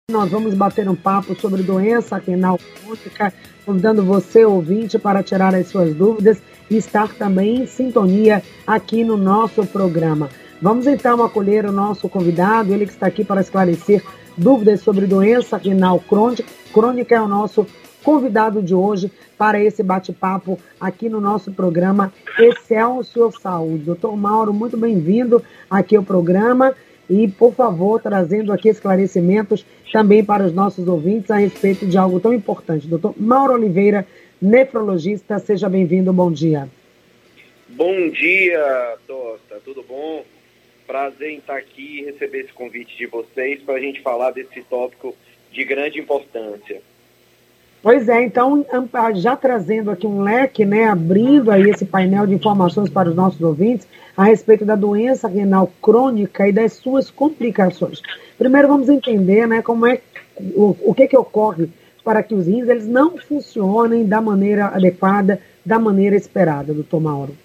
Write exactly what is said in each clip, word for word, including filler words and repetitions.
Nós vamos bater um papo sobre doença renal crônica, convidando você, ouvinte, para tirar as suas dúvidas e estar também em sintonia aqui no nosso programa. Vamos então acolher o nosso convidado, ele que está aqui para esclarecer dúvidas sobre doença renal crônica, crônica é o nosso convidado de hoje para esse bate-papo aqui no nosso programa Excelsior Saúde. doutor Mauro, muito bem-vindo aqui ao programa. E, por favor, trazendo aqui esclarecimentos também para os nossos ouvintes a respeito de algo tão importante. doutor Mauro Oliveira, nefrologista, seja bem-vindo, bom dia. Bom dia, Tosta, tudo bom? Prazer em estar aqui e receber esse convite de vocês para a gente falar desse tópico de grande importância. Pois é, então, já trazendo aqui um leque, né, abrindo aí esse painel de informações para os nossos ouvintes a respeito da doença renal crônica e das suas complicações. Primeiro vamos entender, né, como é, o, o que que ocorre para que os rins eles não funcionem da maneira adequada, da maneira esperada, doutor Mauro.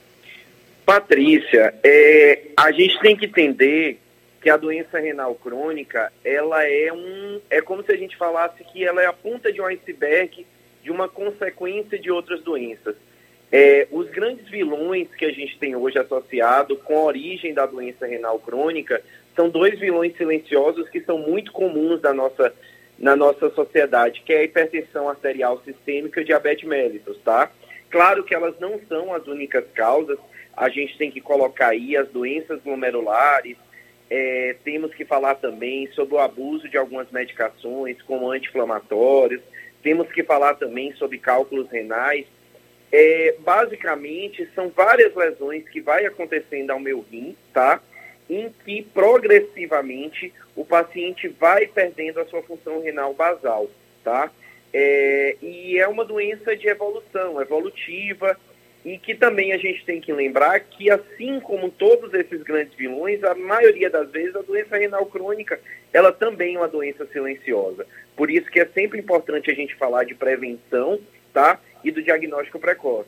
Patrícia, é, a gente tem que entender que a doença renal crônica, ela é um, é como se a gente falasse que ela é a ponta de um iceberg de uma consequência de outras doenças. É, os grandes vilões que a gente tem hoje associado com a origem da doença renal crônica são dois vilões silenciosos que são muito comuns na nossa, na nossa sociedade, que é a hipertensão arterial sistêmica e o diabetes mellitus, tá? Claro que elas não são as únicas causas, a gente tem que colocar aí as doenças glomerulares. É, temos que falar também sobre o abuso de algumas medicações, como anti-inflamatórios. Temos que falar também sobre cálculos renais. É, basicamente, são várias lesões que vai acontecendo ao meu rim, tá? Em que, progressivamente, o paciente vai perdendo a sua função renal basal, tá? É, e é uma doença de evolução, evolutiva, e que também a gente tem que lembrar que, assim como todos esses grandes vilões, a maioria das vezes a doença renal crônica, ela também é uma doença silenciosa. Por isso que é sempre importante a gente falar de prevenção, tá? E do diagnóstico precoce.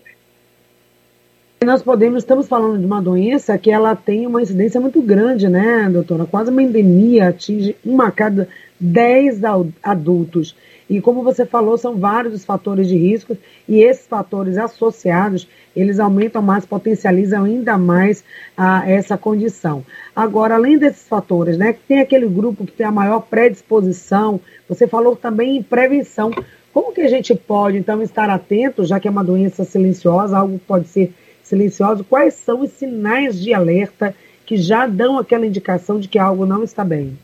Nós podemos, estamos falando de uma doença que ela tem uma incidência muito grande, né, doutora? Quase uma endemia, atinge uma a cada dez adultos. E como você falou, são vários os fatores de risco e esses fatores associados, eles aumentam mais, potencializam ainda mais a, essa condição. Agora, além desses fatores, né, tem aquele grupo que tem a maior predisposição, você falou também em prevenção. Como que a gente pode, então, estar atento, já que é uma doença silenciosa, algo que pode ser silencioso, quais são os sinais de alerta que já dão aquela indicação de que algo não está bem?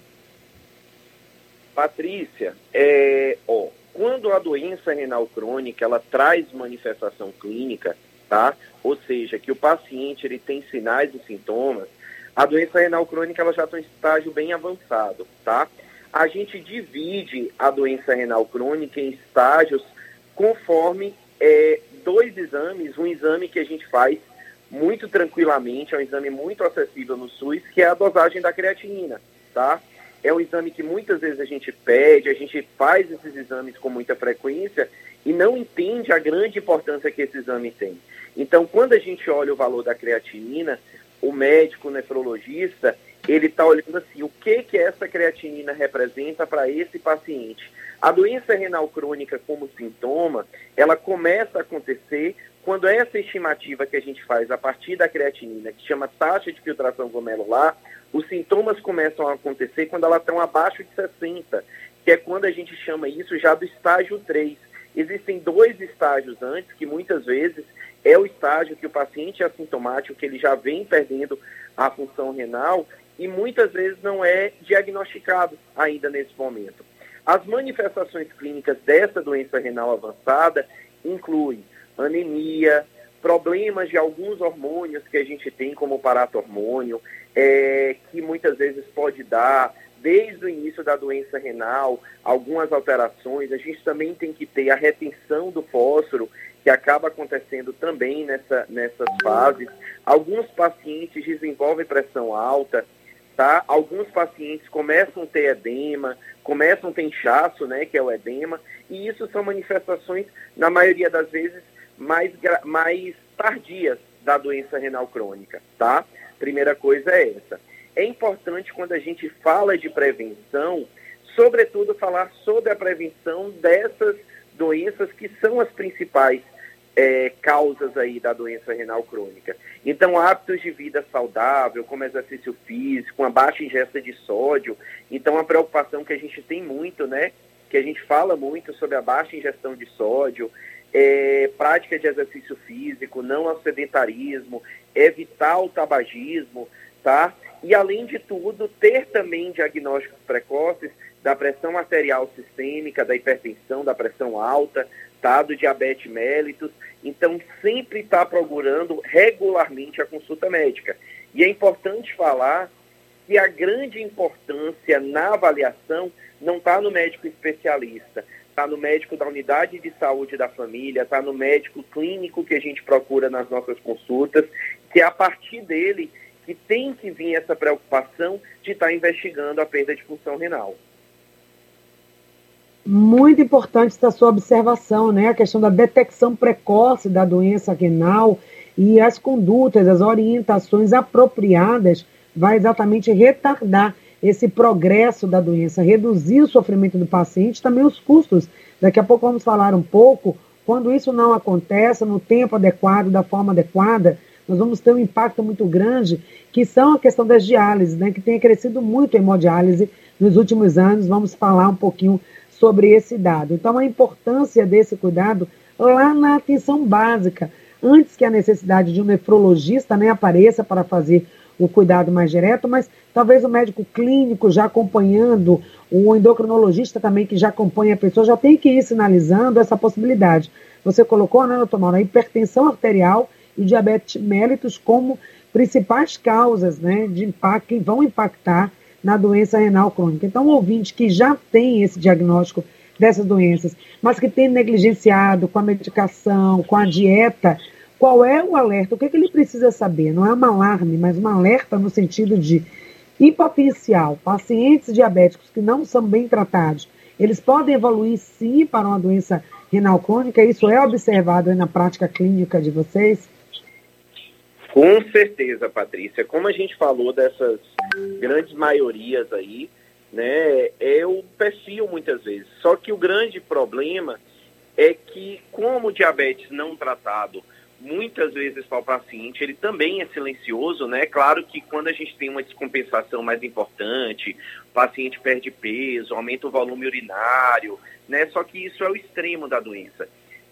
Patrícia, é, ó, quando a doença renal crônica ela traz manifestação clínica, tá? Ou seja, que o paciente ele tem sinais e sintomas, a doença renal crônica ela já está em estágio bem avançado, tá? A gente divide a doença renal crônica em estágios conforme é, dois exames, um exame que a gente faz muito tranquilamente, é um exame muito acessível no SUS, que é a dosagem da creatinina, tá? É um exame que muitas vezes a gente pede, a gente faz esses exames com muita frequência e não entende a grande importância que esse exame tem. Então, quando a gente olha o valor da creatinina, o médico, o nefrologista, ele está olhando assim, o que que essa creatinina representa para esse paciente. A doença renal crônica como sintoma, ela começa a acontecer quando essa estimativa que a gente faz a partir da creatinina, que chama taxa de filtração glomerular, os sintomas começam a acontecer quando elas estão abaixo de sessenta, que é quando a gente chama isso já do estágio três. Existem dois estágios antes, que muitas vezes é o estágio que o paciente é assintomático, que ele já vem perdendo a função renal, e muitas vezes não é diagnosticado ainda nesse momento. As manifestações clínicas dessa doença renal avançada incluem anemia, problemas de alguns hormônios que a gente tem, como o paratormônio, é, que muitas vezes pode dar, desde o início da doença renal, algumas alterações. A gente também tem que ter a retenção do fósforo, que acaba acontecendo também nessa, nessas fases. Alguns pacientes desenvolvem pressão alta, tá? Alguns pacientes começam a ter edema, começam a ter inchaço, né, que é o edema, e isso são manifestações, na maioria das vezes, mais, mais tardias da doença renal crônica, tá? Primeira coisa é essa. É importante, quando a gente fala de prevenção, sobretudo falar sobre a prevenção dessas doenças que são as principais é, causas aí da doença renal crônica. Então, hábitos de vida saudável, como exercício físico, uma baixa ingesta de sódio. Então, a preocupação que a gente tem muito, né, que a gente fala muito sobre a baixa ingestão de sódio, é, prática de exercício físico, não ao sedentarismo, evitar o tabagismo, tá? E, além de tudo, ter também diagnósticos precoces da pressão arterial sistêmica, da hipertensão, da pressão alta, tá? Do diabetes mellitus. Então, sempre está procurando regularmente a consulta médica. E é importante falar que a grande importância na avaliação não está no médico especialista, está no médico da unidade de saúde da família, está no médico clínico que a gente procura nas nossas consultas, que é a partir dele que tem que vir essa preocupação de estar investigando a perda de função renal. Muito importante essa sua observação, né? A questão da detecção precoce da doença renal e as condutas, as orientações apropriadas vai exatamente retardar esse progresso da doença, reduzir o sofrimento do paciente, também os custos. Daqui a pouco vamos falar um pouco, quando isso não acontece no tempo adequado, da forma adequada, nós vamos ter um impacto muito grande, que são a questão das diálises, né? Que tem crescido muito a hemodiálise nos últimos anos. Vamos falar um pouquinho sobre esse dado. Então, a importância desse cuidado lá na atenção básica, antes que a necessidade de um nefrologista, né, apareça para fazer o cuidado mais direto, mas talvez o médico clínico já acompanhando, o endocrinologista também que já acompanha a pessoa, já tem que ir sinalizando essa possibilidade. Você colocou, né, doutor Mauro, a hipertensão arterial e diabetes mellitus como principais causas, né, de impacto, que vão impactar na doença renal crônica. Então, o ouvinte que já tem esse diagnóstico dessas doenças, mas que tem negligenciado com a medicação, com a dieta, qual é o alerta? O que, é que ele precisa saber? Não é um alarme, mas um alerta no sentido de, em potencial, pacientes diabéticos que não são bem tratados, eles podem evoluir sim para uma doença renal crônica? Isso é observado aí na prática clínica de vocês? Com certeza, Patrícia. Como a gente falou dessas grandes maiorias aí, né, é o perfil muitas vezes. Só que o grande problema é que, como o diabetes não tratado, muitas vezes para o paciente, ele também é silencioso, né? Claro que quando a gente tem uma descompensação mais importante, o paciente perde peso, aumenta o volume urinário, né? Só que isso é o extremo da doença,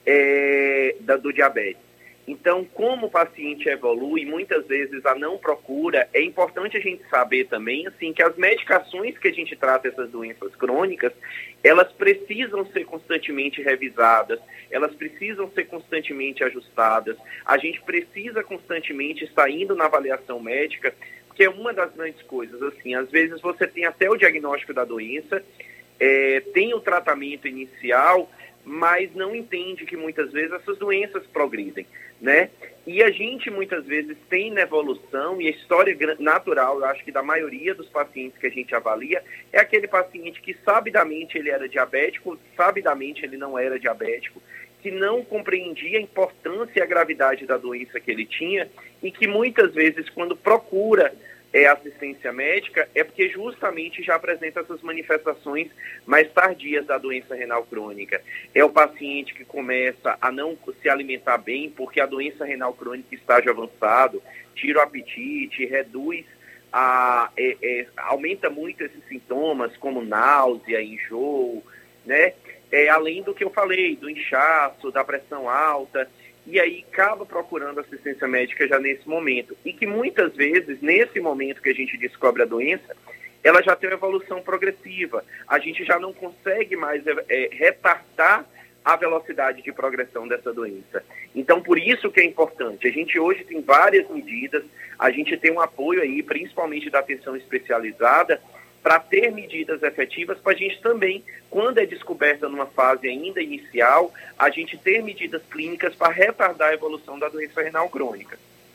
é, da, do diabetes. Então, como o paciente evolui, muitas vezes a não procura, é importante a gente saber também, assim, que as medicações que a gente trata essas doenças crônicas, elas precisam ser constantemente revisadas, elas precisam ser constantemente ajustadas, a gente precisa constantemente estar indo na avaliação médica, porque é uma das grandes coisas, assim, às vezes você tem até o diagnóstico da doença, é, tem o tratamento inicial, mas não entende que muitas vezes essas doenças progridem, né? E a gente muitas vezes tem na evolução, e a história natural, eu acho que da maioria dos pacientes que a gente avalia, é aquele paciente que sabidamente ele era diabético, sabidamente ele não era diabético, que não compreendia a importância e a gravidade da doença que ele tinha, e que muitas vezes quando procura é, assistência médica, é porque justamente já apresenta essas manifestações mais tardias da doença renal crônica. É o paciente que começa a não se alimentar bem, porque a doença renal crônica em estágio avançado, tira o apetite, reduz, a, é, é, aumenta muito esses sintomas, como náusea, enjoo, né? É, além do que eu falei, do inchaço, da pressão alta, e aí acaba procurando assistência médica já nesse momento. E que muitas vezes, nesse momento que a gente descobre a doença, ela já tem uma evolução progressiva. A gente já não consegue mais é, retardar a velocidade de progressão dessa doença. Então, por isso que é importante. A gente hoje tem várias medidas, a gente tem um apoio aí, principalmente da atenção especializada, para ter medidas efetivas, para a gente também, quando é descoberta numa fase ainda inicial, a gente ter medidas clínicas para retardar a evolução da doença renal crônica.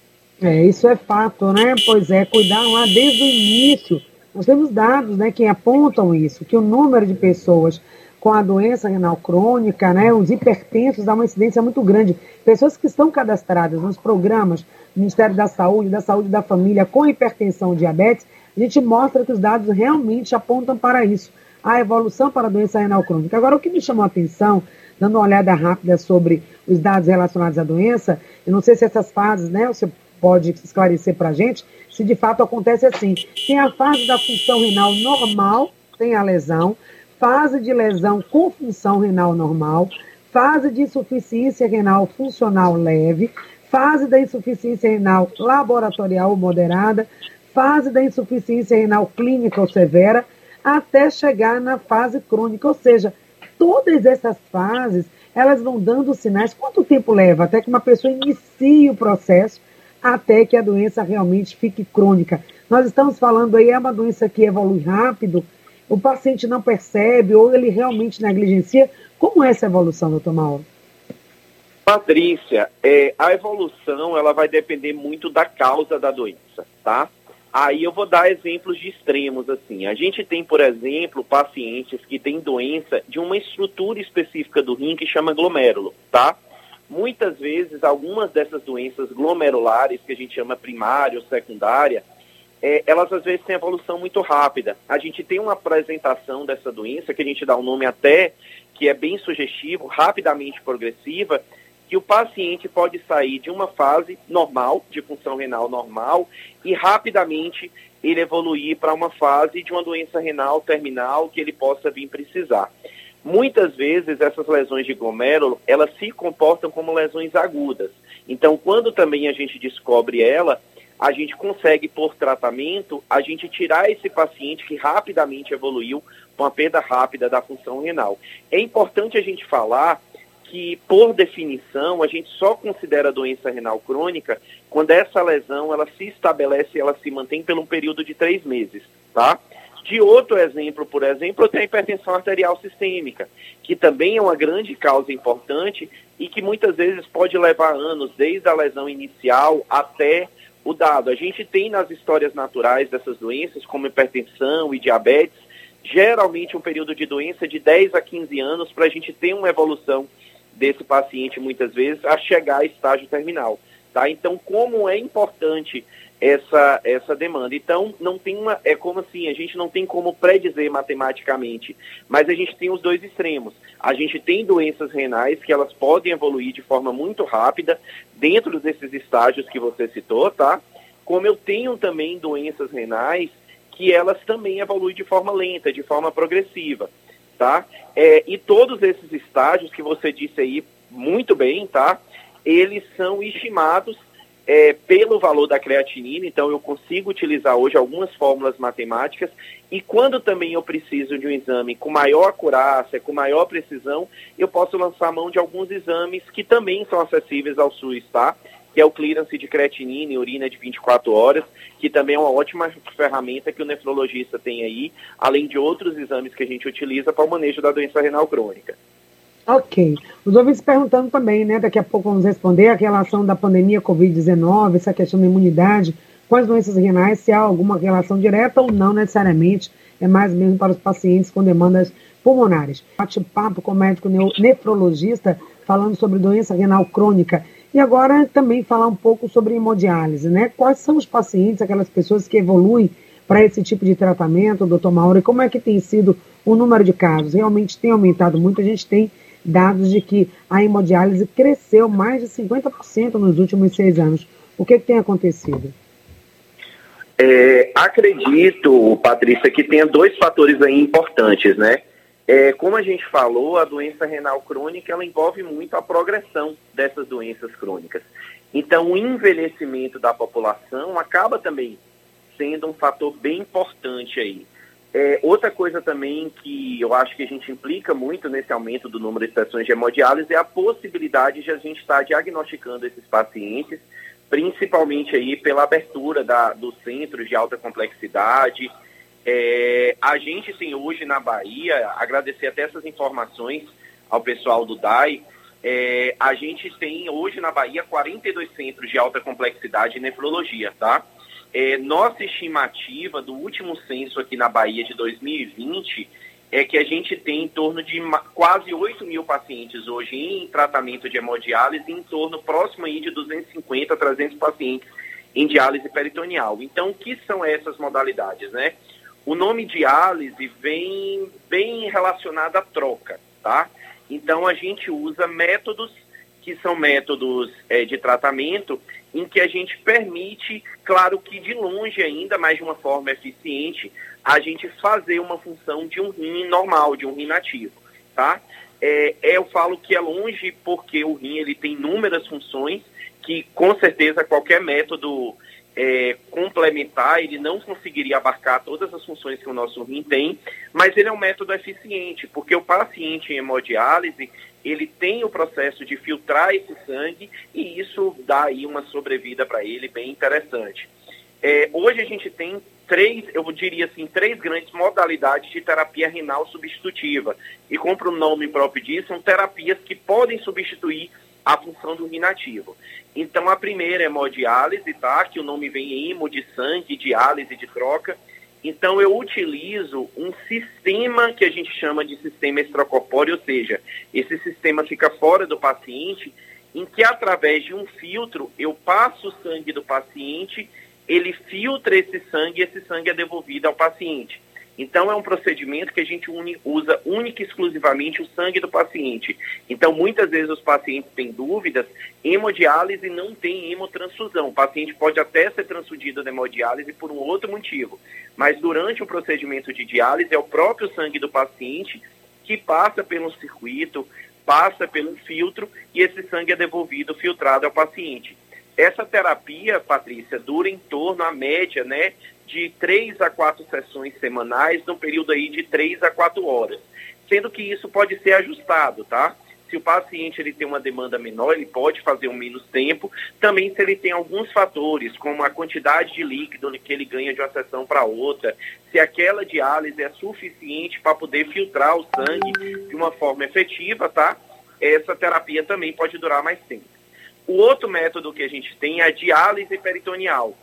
É, isso é fato, né? Pois é, cuidar lá desde o início. Nós temos dados, né, que apontam isso, que o número de pessoas com a doença renal crônica, né, os hipertensos, dá uma incidência muito grande. Pessoas que estão cadastradas nos programas do Ministério da Saúde, da Saúde da Família, com hipertensão e diabetes, a gente mostra que os dados realmente apontam para isso. a evolução para a doença renal crônica. Agora, o que me chamou a atenção, dando uma olhada rápida sobre os dados relacionados à doença, eu não sei se essas fases, né, você pode esclarecer para a gente, se de fato acontece assim. Tem a fase da função renal normal, tem a lesão, fase de lesão com função renal normal, fase de insuficiência renal funcional leve, fase da insuficiência renal laboratorial ou moderada, fase da insuficiência renal clínica ou severa, até chegar na fase crônica, ou seja, todas essas fases, elas vão dando sinais. Quanto tempo leva até que uma pessoa inicie o processo, até que a doença realmente fique crônica? Nós estamos falando aí, é uma doença que evolui rápido, o paciente não percebe ou ele realmente negligencia. Como é essa evolução, doutor Mauro? Patrícia, é, a evolução ela vai depender muito da causa da doença, tá? Aí eu vou dar exemplos de extremos, assim. A gente tem, por exemplo, pacientes que têm doença de uma estrutura específica do rim que chama glomérulo, tá? Muitas vezes, algumas dessas doenças glomerulares, que a gente chama primária ou secundária, é, elas às vezes têm evolução muito rápida. A gente tem uma apresentação dessa doença, que a gente dá um nome até que é bem sugestivo, rapidamente progressiva, que o paciente pode sair de uma fase normal, de função renal normal, e rapidamente ele evoluir para uma fase de uma doença renal terminal que ele possa vir precisar. Muitas vezes essas lesões de glomérulo, elas se comportam como lesões agudas. Então, quando também a gente descobre ela, a gente consegue, por tratamento, a gente tirar esse paciente que rapidamente evoluiu com a perda rápida da função renal. É importante a gente falar que, por definição, a gente só considera a doença renal crônica quando essa lesão ela se estabelece e ela se mantém por um período de três meses, tá? De outro exemplo, por exemplo, eu tenho a hipertensão arterial sistêmica, que também é uma grande causa importante e que muitas vezes pode levar anos, desde a lesão inicial até o dado. A gente tem nas histórias naturais dessas doenças, como hipertensão e diabetes, geralmente um período de doença de dez a quinze anos para a gente ter uma evolução desse paciente, muitas vezes, a chegar a estágio terminal, tá? Então, como é importante essa, essa demanda? Então, não tem uma, é como assim, a gente não tem como predizer matematicamente, mas a gente tem os dois extremos. A gente tem doenças renais que elas podem evoluir de forma muito rápida, dentro desses estágios que você citou, tá? Como eu tenho também doenças renais que elas também evoluem de forma lenta, de forma progressiva, tá? É, e todos esses estágios que você disse aí muito bem, tá? Eles são estimados é, pelo valor da creatinina, então eu consigo utilizar hoje algumas fórmulas matemáticas e quando também eu preciso de um exame com maior acurácia, com maior precisão, eu posso lançar mão de alguns exames que também são acessíveis ao SUS, tá? Que é o clearance de creatinina e urina de vinte e quatro horas, que também é uma ótima ferramenta que o nefrologista tem aí, além de outros exames que a gente utiliza para o manejo da doença renal crônica. Ok. Os ouvintes perguntando também, né, daqui a pouco vamos responder a relação da pandemia covid dezenove, essa questão da imunidade com as doenças renais, se há alguma relação direta ou não necessariamente, é mais mesmo para os pacientes com demandas pulmonares. Bate-papo com o médico nefrologista falando sobre doença renal crônica. E agora também falar um pouco sobre hemodiálise, né? Quais são os pacientes, aquelas pessoas que evoluem para esse tipo de tratamento, doutor Mauro, e como é que tem sido o número de casos? Realmente tem aumentado muito, a gente tem dados de que a hemodiálise cresceu mais de cinquenta por cento nos últimos seis anos. O que, que tem acontecido? É, acredito, Patrícia, que tenha dois fatores aí importantes, né? É, como a gente falou, a doença renal crônica ela envolve muito a progressão dessas doenças crônicas. Então, o envelhecimento da população acaba também sendo um fator bem importante aí. É, outra coisa também que eu acho que a gente implica muito nesse aumento do número de sessões de hemodiálise é a possibilidade de a gente estar diagnosticando esses pacientes, principalmente aí pela abertura da, dos centros de alta complexidade. É, a gente tem hoje na Bahia, agradecer até essas informações ao pessoal do D A I, é, a gente tem hoje na Bahia quarenta e dois centros de alta complexidade em nefrologia, tá? É, nossa estimativa do último censo aqui na Bahia de dois mil e vinte é que a gente tem em torno de quase oito mil pacientes hoje em tratamento de hemodiálise e em torno próximo aí de duzentos e cinquenta a trezentos pacientes em diálise peritoneal. Então, o que são essas modalidades, né? O nome diálise vem bem relacionado à troca, tá? Então, a gente usa métodos que são métodos é, de tratamento em que a gente permite, claro que de longe ainda, mas de uma forma eficiente, a gente fazer uma função de um rim normal, de um rim nativo, tá? É, eu falo que é longe porque o rim ele tem inúmeras funções que, com certeza, qualquer método é, complementar, ele não conseguiria abarcar todas as funções que o nosso rim tem, mas ele é um método eficiente, porque o paciente em hemodiálise, ele tem o processo de filtrar esse sangue e isso dá aí uma sobrevida para ele bem interessante. É, hoje a gente tem três, eu diria assim, três grandes modalidades de terapia renal substitutiva. E como o nome próprio diz, são terapias que podem substituir a função do rim nativo. Então a primeira é hemodiálise, tá? Que o nome vem em hemo de sangue, diálise de troca. Então, eu utilizo um sistema que a gente chama de sistema extracorpóreo, ou seja, esse sistema fica fora do paciente, em que, através de um filtro, eu passo o sangue do paciente, ele filtra esse sangue e esse sangue é devolvido ao paciente. Então, é um procedimento que a gente uni, usa única e exclusivamente o sangue do paciente. Então, muitas vezes os pacientes têm dúvidas, hemodiálise não tem hemotransfusão. O paciente pode até ser transfundido de hemodiálise por um outro motivo, mas durante o procedimento de diálise é o próprio sangue do paciente que passa pelo circuito, passa pelo filtro e esse sangue é devolvido, filtrado ao paciente. Essa terapia, Patrícia, dura em torno, a média, né, de três a quatro sessões semanais, no período aí de três a quatro horas. Sendo que isso pode ser ajustado, tá? Se o paciente ele tem uma demanda menor, ele pode fazer um menos tempo. Também se ele tem alguns fatores, como a quantidade de líquido que ele ganha de uma sessão para outra, se aquela diálise é suficiente para poder filtrar o sangue de uma forma efetiva, tá? Essa terapia também pode durar mais tempo. O outro método que a gente tem é a diálise peritoneal.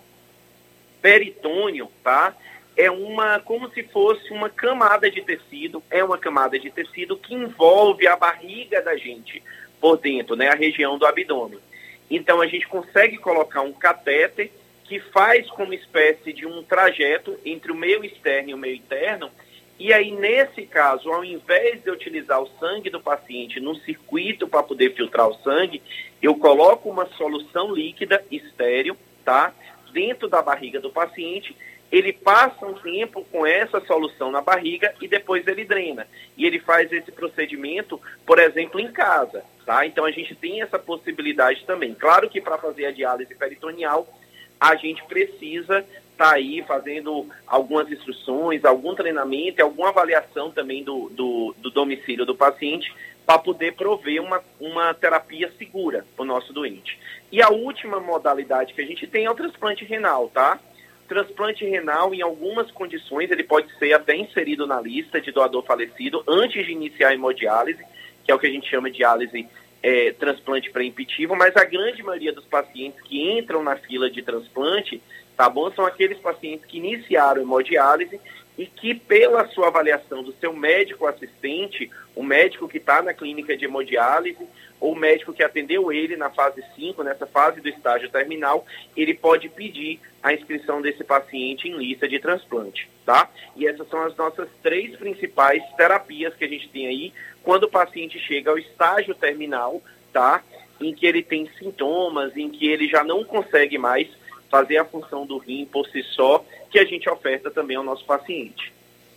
Peritônio, tá? É uma, como se fosse uma camada de tecido, é uma camada de tecido que envolve a barriga da gente por dentro, né? A região do abdômen. Então, a gente consegue colocar um catéter que faz como espécie de um trajeto entre o meio externo e o meio interno. E aí, nesse caso, ao invés de eu utilizar o sangue do paciente no circuito para poder filtrar o sangue, eu coloco uma solução líquida estéril, tá? Dentro da barriga do paciente, ele passa um tempo com essa solução na barriga e depois ele drena. E ele faz esse procedimento, por exemplo, em casa, tá? Então, a gente tem essa possibilidade também. Claro que para fazer a diálise peritoneal, a gente precisa estar tá aí fazendo algumas instruções, algum treinamento, alguma avaliação também do, do, do domicílio do paciente para poder prover uma, uma terapia segura para o nosso doente. E a última modalidade que a gente tem é o transplante renal, tá? Transplante renal, em algumas condições, ele pode ser até inserido na lista de doador falecido antes de iniciar a hemodiálise, que é o que a gente chama de diálise é, transplante pré-empitivo, mas a grande maioria dos pacientes que entram na fila de transplante, tá bom, são aqueles pacientes que iniciaram a hemodiálise e que, pela sua avaliação do seu médico assistente, o médico que está na clínica de hemodiálise, ou o médico que atendeu ele na fase cinco, nessa fase do estágio terminal, ele pode pedir a inscrição desse paciente em lista de transplante, tá? E essas são as nossas três principais terapias que a gente tem aí, quando o paciente chega ao estágio terminal, tá? Em que ele tem sintomas, em que ele já não consegue mais fazer a função do rim por si só, que a gente oferta também ao nosso paciente.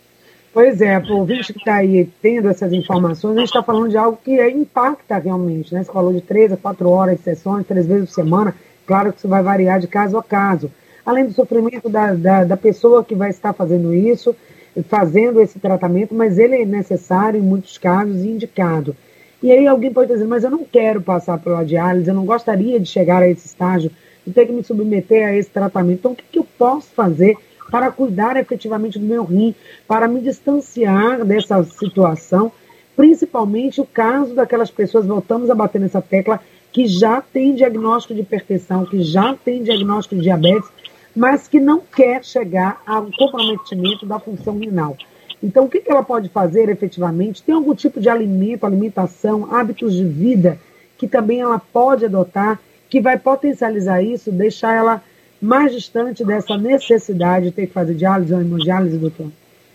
Pois é, o ouvinte que está aí tendo essas informações, a gente está falando de algo que é, impacta realmente, né? Você falou de três a quatro horas de sessões, três vezes por semana, claro que isso vai variar de caso a caso. Além do sofrimento da, da, da pessoa que vai estar fazendo isso, fazendo esse tratamento, mas ele é necessário em muitos casos e indicado. E aí alguém pode dizer, mas eu não quero passar pela diálise, eu não gostaria de chegar a esse estágio, de ter que me submeter a esse tratamento. Então, o que, que eu posso fazer para cuidar efetivamente do meu rim, para me distanciar dessa situação, principalmente o caso daquelas pessoas, voltamos a bater nessa tecla, que já tem diagnóstico de hipertensão, que já tem diagnóstico de diabetes, mas que não quer chegar ao comprometimento da função renal. Então, o que, que ela pode fazer efetivamente? Tem algum tipo de alimento, alimentação, hábitos de vida, que também ela pode adotar, que vai potencializar isso, deixar ela mais distante dessa necessidade de ter que fazer diálise ou hemodiálise, doutor?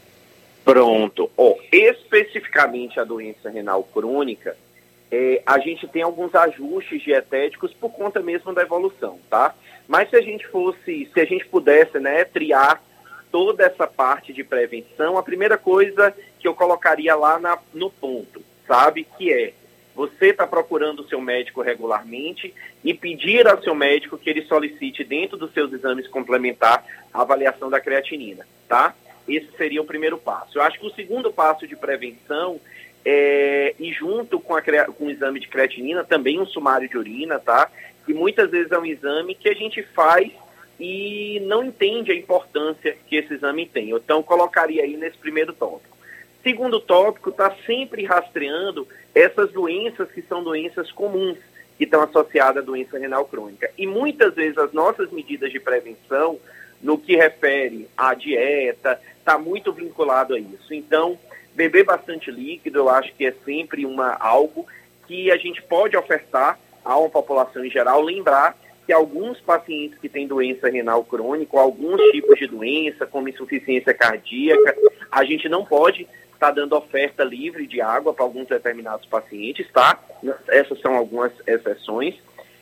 Pronto. Oh, especificamente a doença renal crônica, é, a gente tem alguns ajustes dietéticos por conta mesmo da evolução, tá? Mas se a gente fosse, se a gente pudesse, né, triar toda essa parte de prevenção, a primeira coisa que eu colocaria lá na, no ponto, sabe, que é você está procurando o seu médico regularmente e pedir ao seu médico que ele solicite dentro dos seus exames complementares a avaliação da creatinina, tá? Esse seria o primeiro passo. Eu acho que o segundo passo de prevenção é, e junto com, a, com o exame de creatinina, também um sumário de urina, tá? Que muitas vezes é um exame que a gente faz e não entende a importância que esse exame tem. Então, colocaria aí nesse primeiro tópico. Segundo tópico, está sempre rastreando essas doenças que são doenças comuns, que estão associadas à doença renal crônica. E muitas vezes as nossas medidas de prevenção, no que refere à dieta, está muito vinculado a isso. Então, beber bastante líquido, eu acho que é sempre uma, algo que a gente pode ofertar a uma população em geral. Lembrar que alguns pacientes que têm doença renal crônica, ou alguns tipos de doença, como insuficiência cardíaca, a gente não pode estar dando oferta livre de água para alguns determinados pacientes, tá? Essas são algumas exceções.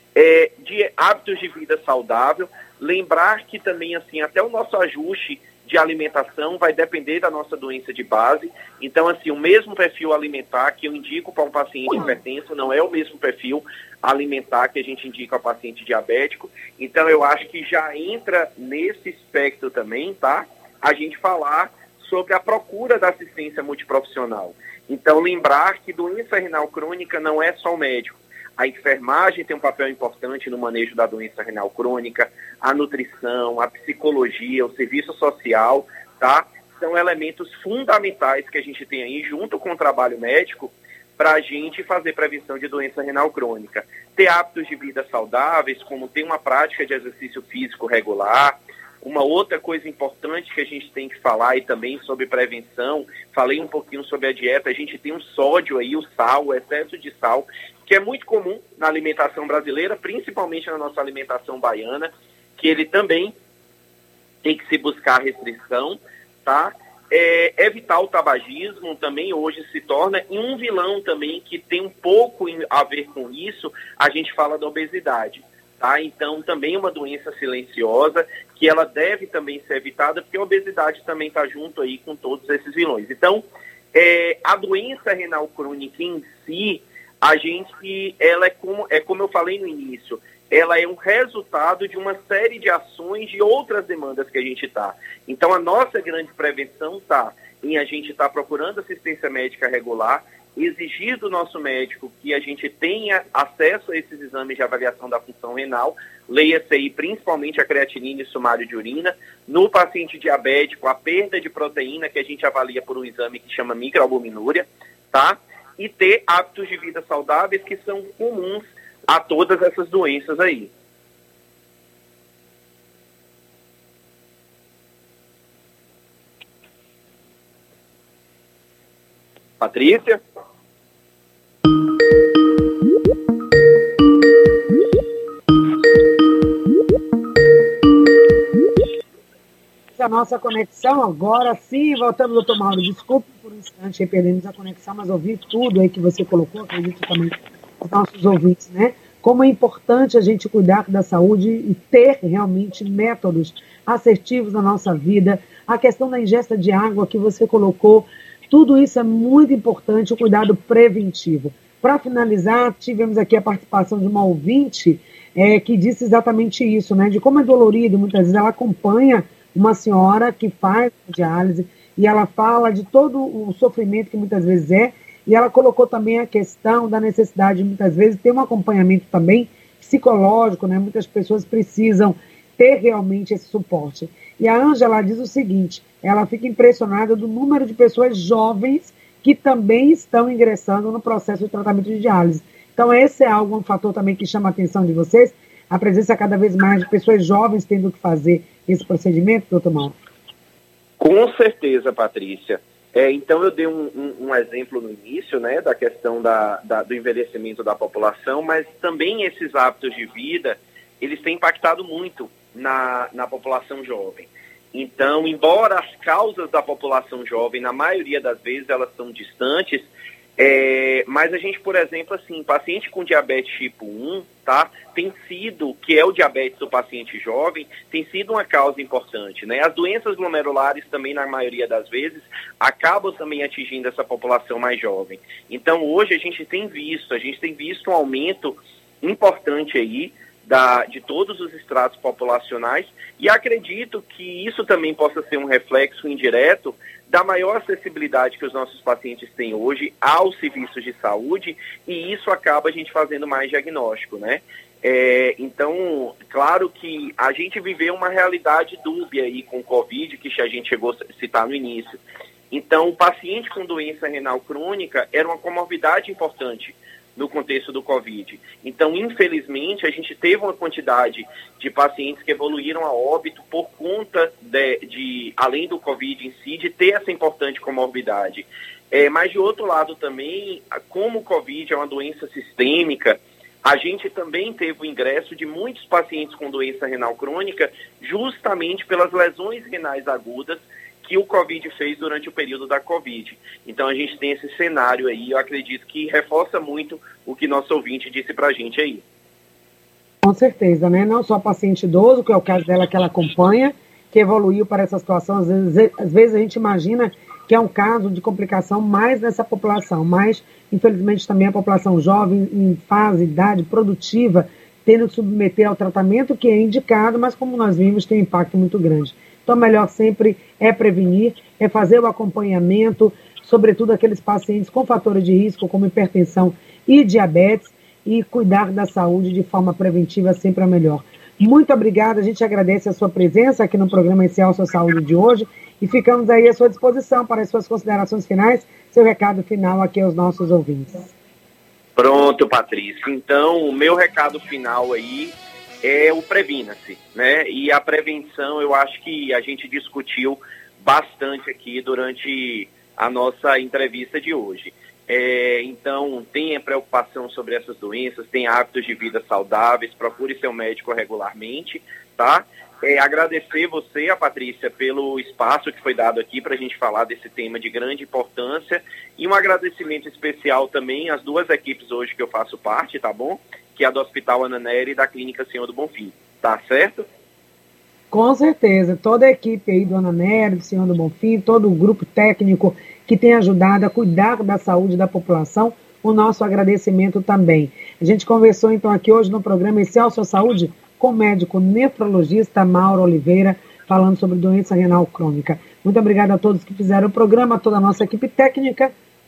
É, de hábitos de vida saudável, lembrar que também, assim, até o nosso ajuste de alimentação vai depender da nossa doença de base. Então, assim, o mesmo perfil alimentar que eu indico para um paciente hipertenso não é o mesmo perfil alimentar que a gente indica ao paciente diabético. Então, eu acho que já entra nesse espectro também, tá? A gente falar sobre a procura da assistência multiprofissional. Então, lembrar que doença renal crônica não é só o médico. A enfermagem tem um papel importante no manejo da doença renal crônica, a nutrição, a psicologia, o serviço social, tá? São elementos fundamentais que a gente tem aí, junto com o trabalho médico, para a gente fazer prevenção de doença renal crônica. Ter hábitos de vida saudáveis, como ter uma prática de exercício físico regular. Uma outra coisa importante que a gente tem que falar e também sobre prevenção, falei um pouquinho sobre a dieta, a gente tem um sódio aí, o sal, o excesso de sal, que é muito comum na alimentação brasileira, principalmente na nossa alimentação baiana, que ele também tem que se buscar restrição, tá? É, evitar o tabagismo também hoje se torna, e um vilão também que tem um pouco a ver com isso, a gente fala da obesidade. Tá? Então, também é uma doença silenciosa que ela deve também ser evitada, porque a obesidade também está junto aí com todos esses vilões. Então, é, a doença renal crônica em si, a gente, ela é como, é como eu falei no início, ela é um resultado de uma série de ações de outras demandas que a gente está. Então, a nossa grande prevenção está em a gente estar tá procurando assistência médica regular, exigir do nosso médico que a gente tenha acesso a esses exames de avaliação da função renal, leia-se aí principalmente a creatinina e sumário de urina. No paciente diabético, a perda de proteína, que a gente avalia por um exame que chama microalbuminúria, tá? E ter hábitos de vida saudáveis que são comuns a todas essas doenças aí. Patrícia? A nossa conexão agora sim, voltamos, doutor Mauro, desculpe por um instante, aí perdemos a conexão, mas ouvi tudo aí que você colocou, acredito também os nossos ouvintes, né? Como é importante a gente cuidar da saúde e ter realmente métodos assertivos na nossa vida, a questão da ingesta de água que você colocou, tudo isso é muito importante, o cuidado preventivo. Para finalizar, tivemos aqui a participação de uma ouvinte é, que disse exatamente isso, né? De como é dolorido, muitas vezes ela acompanha uma senhora que faz diálise e ela fala de todo o sofrimento que muitas vezes é, e ela colocou também a questão da necessidade de muitas vezes ter um acompanhamento também psicológico, né? Muitas pessoas precisam ter realmente esse suporte. E a Ângela diz o seguinte, ela fica impressionada do número de pessoas jovens que também estão ingressando no processo de tratamento de diálise. Então esse é algo, um fator também que chama a atenção de vocês, a presença cada vez mais de pessoas jovens tendo que fazer esse procedimento, doutor Mauro? Com certeza, Patrícia. É, então, eu dei um, um, um exemplo no início, né, da questão da, da, do envelhecimento da população, mas também esses hábitos de vida, eles têm impactado muito na, na população jovem. Então, embora as causas da população jovem, na maioria das vezes, elas são distantes, é, mas a gente, por exemplo, assim, paciente com diabetes tipo um, tá, tem sido, que é o diabetes do paciente jovem, tem sido uma causa importante, né? As doenças glomerulares também, na maioria das vezes, acabam também atingindo essa população mais jovem. Então, hoje a gente tem visto, a gente tem visto um aumento importante aí da, de todos os estratos populacionais, e acredito que isso também possa ser um reflexo indireto da maior acessibilidade que os nossos pacientes têm hoje aos serviços de saúde, e isso acaba a gente fazendo mais diagnóstico, né? É, então, claro que a gente viveu uma realidade dúbia aí com o Covid, que a gente chegou a citar no início. Então, o paciente com doença renal crônica era uma comorbidade importante no contexto do Covid. Então, infelizmente, a gente teve uma quantidade de pacientes que evoluíram a óbito por conta de, de além do Covid em si, de ter essa importante comorbidade. É, mas, de outro lado também, como o Covid é uma doença sistêmica, a gente também teve o ingresso de muitos pacientes com doença renal crônica justamente pelas lesões renais agudas que o Covid fez durante o período da Covid. Então a gente tem esse cenário aí, eu acredito que reforça muito o que nosso ouvinte disse pra gente aí. Com certeza, né? Não só paciente idoso, que é o caso dela que ela acompanha, que evoluiu para essa situação. Às vezes, às vezes a gente imagina que é um caso de complicação mais nessa população, mas infelizmente também a população jovem em fase, idade produtiva, tendo que submeter ao tratamento que é indicado, mas como nós vimos, tem um impacto muito grande. Então, melhor sempre é prevenir, é fazer o acompanhamento, sobretudo aqueles pacientes com fatores de risco, como hipertensão e diabetes, e cuidar da saúde de forma preventiva sempre é melhor. Muito obrigada, a gente agradece a sua presença aqui no programa Inicial Sua Saúde de hoje, e ficamos aí à sua disposição para as suas considerações finais, seu recado final aqui aos nossos ouvintes. Pronto, Patrícia. Então, o meu recado final aí é o previna-se, né? E a prevenção, eu acho que a gente discutiu bastante aqui durante a nossa entrevista de hoje. É, então, tenha preocupação sobre essas doenças, tenha hábitos de vida saudáveis, procure seu médico regularmente, tá? É, agradecer você, a Patrícia, pelo espaço que foi dado aqui para a gente falar desse tema de grande importância, e um agradecimento especial também às duas equipes hoje que eu faço parte, tá bom? Que é a do Hospital Ana Nery e da Clínica Senhor do Bonfim, tá certo? Com certeza, toda a equipe aí do Ana Nery, do Senhor do Bonfim, todo o grupo técnico que tem ajudado a cuidar da saúde da população, o nosso agradecimento também. A gente conversou então aqui hoje no programa Inicial Sua Saúde com o médico nefrologista Mauro Oliveira, falando sobre doença renal crônica. Muito obrigada a todos que fizeram o programa, a toda a nossa equipe técnica.